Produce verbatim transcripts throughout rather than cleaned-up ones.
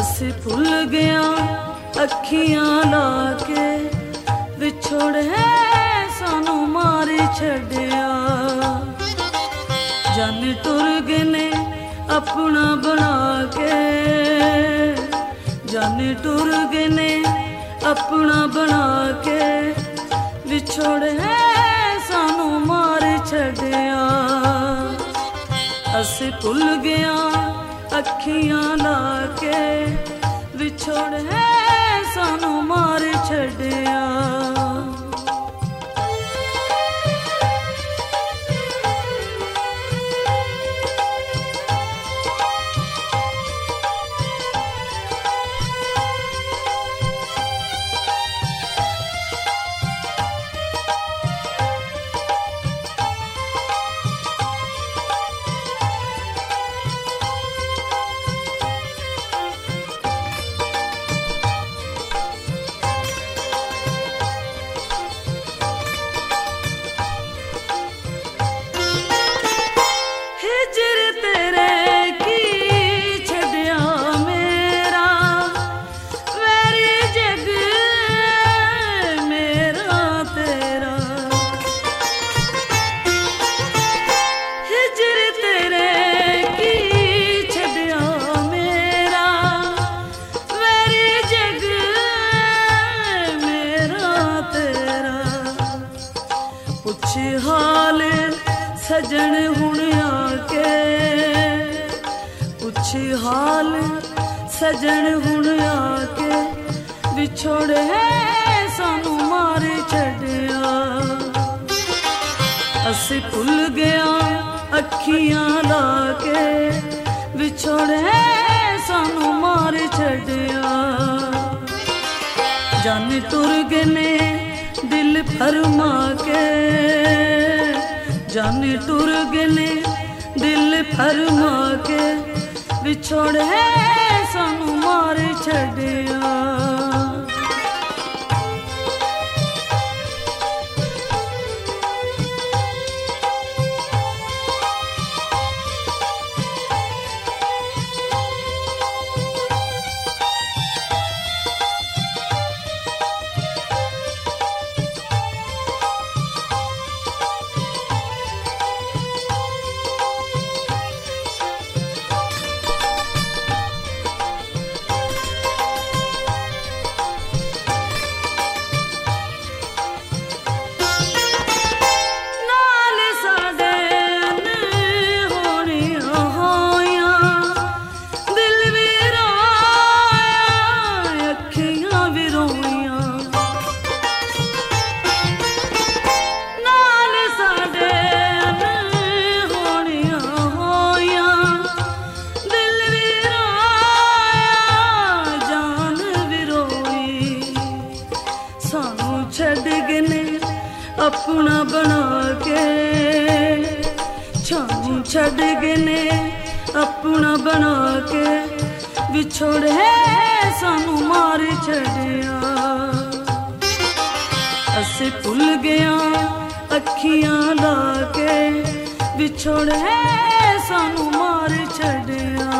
ਅਸੀਂ ਭੁੱਲ ਗਿਆ ਅੱਖੀਆਂ ਲਾ ਕੇ, ਵਿਛੜ ਹੈ ਸਾਨੂੰ ਮਾਰ ਛੱਡਿਆ। ਜਾਨ ਟੁਰ ਗਏ ਨੇ ਆਪਣਾ ਬਣਾ ਕੇ, ਜਾਨ ਟੁਰ ਗਏ ਨੇ ਆਪਣਾ ਬਣਾ ਕੇ, ਵਿਛੜ ਹੈ ਸਾਨੂੰ ਮਾਰ ਛੱਡਿਆ। ਅਸੀਂ ਭੁੱਲ ਗਿਆ ਅੱਖੀਆਂ ਲਾ ਕੇ, ਵਿਛੜ ਹੈ ਸਾਨੂੰ ਮਾਰ ਛੱਡਿਆ। हाल सजन हुण आके, पुछ हाल सजन हुण आके, विछड़ है सानू मार छड्डिया। असी भुल गया अखियां ला के, विछड़ है सानू मार छड्डिया। जान टुर गए ने दिल फरमा के, जान टुर गए ने दिल फरमा के, विछड़ है सानू मार छड्डिया। अपना बना के, छानू छड़ गए ने अपना बना के, विछड़ है सानू मार छड्डिया। असी भुल गया अखियां ला के, विछड़ है सानू मार छड्डिया।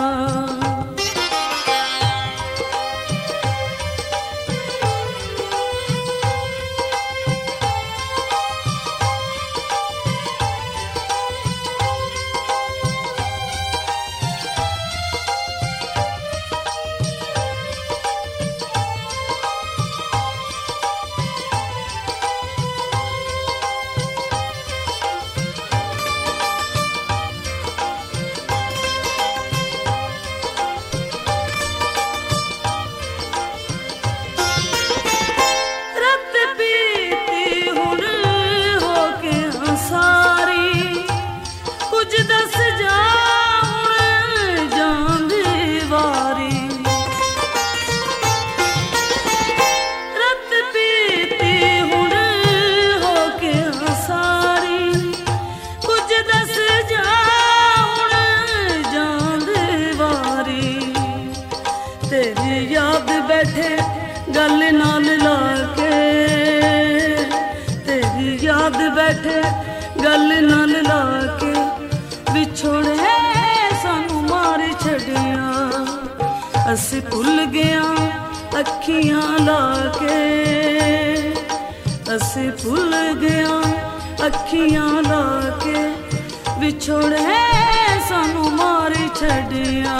बैठे गल नाल लाके, तेरी याद बैठे गल नाल लाके, विछड़ है सानू मार छड्डिया। ਅਸੀਂ ਭੁੱਲ ਗਿਆ ਅੱਖੀਆਂ ਲਾ ਕੇ, ਅਸੀਂ ਭੁੱਲ ਗਿਆ ਅੱਖੀਆਂ ਲਾ ਕੇ, ਵਿਛੋੜੇ ਸਾਨੂੰ ਮਾਰ ਛੱਡਿਆ।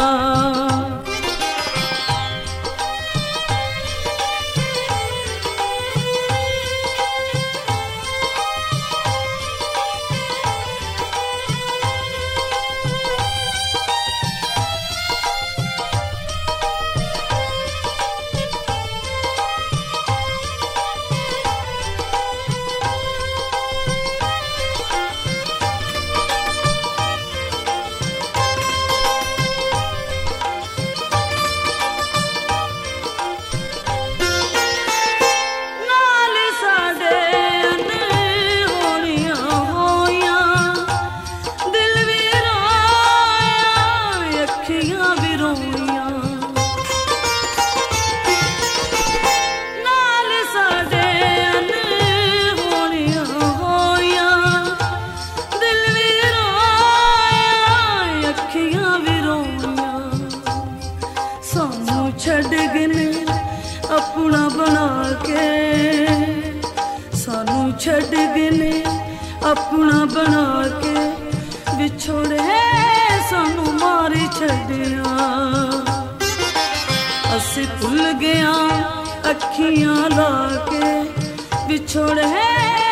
ਛੱਡ ਗਏ ਨੇ ਆਪਣਾ ਬਣਾ ਕੇ, ਸਾਨੂੰ ਛੱਡ ਗਏ ਨੇ ਆਪਣਾ ਬਣਾ ਕੇ, ਵਿਛੋੜੇ ਸਾਨੂੰ ਮਾਰ ਛੱਡਿਆ। ਅਸੀਂ ਭੁੱਲ ਗਿਆ ਅੱਖੀਆਂ ਲਾ ਕੇ, ਵਿਛੋੜੇ